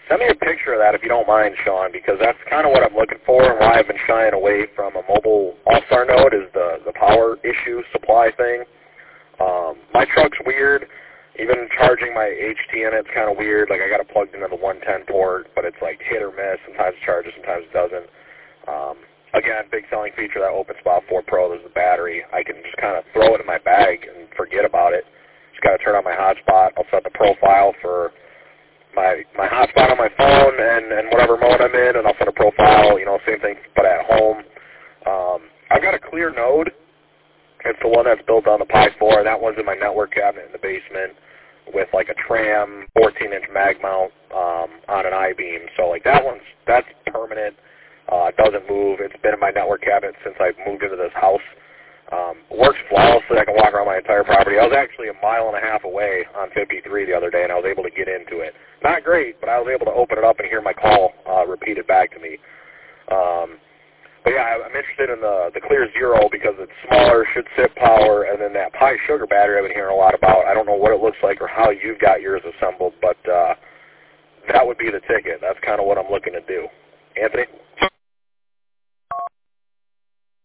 Send me a picture of that if you don't mind, Sean, because that's kind of what I'm looking for and why I've been shying away from a mobile All-Star node is the power issue supply thing. My truck's weird. Even charging my HT in it's kind of weird. Like I got it plugged into the 110 port, but it's like hit or miss. Sometimes it charges, sometimes it doesn't. Again, big selling feature of that OpenSpot 4 Pro is the battery. I can just kind of throw it in my bag and forget about it. Just got to turn on my hotspot. I'll set the profile for my hotspot on my phone and whatever mode I'm in, and I'll set a profile, same thing, but at home. I've got a clear node. It's the one that's built on the Pi 4. That one's in my network cabinet in the basement with like a tram 14-inch mag mount on an I-beam. So like that's permanent. It doesn't move. It's been in my network cabinet since I moved into this house. Works flawlessly. I can walk around my entire property. I was actually a mile and a half away on 53 the other day, and I was able to get into it. Not great, but I was able to open it up and hear my call repeated back to me. But yeah, I'm interested in the Clear Zero because it's smaller, should sip power, and then that Pi Sugar battery I've been hearing a lot about. I don't know what it looks like or how you've got yours assembled, but that would be the ticket. That's kind of what I'm looking to do. Anthony?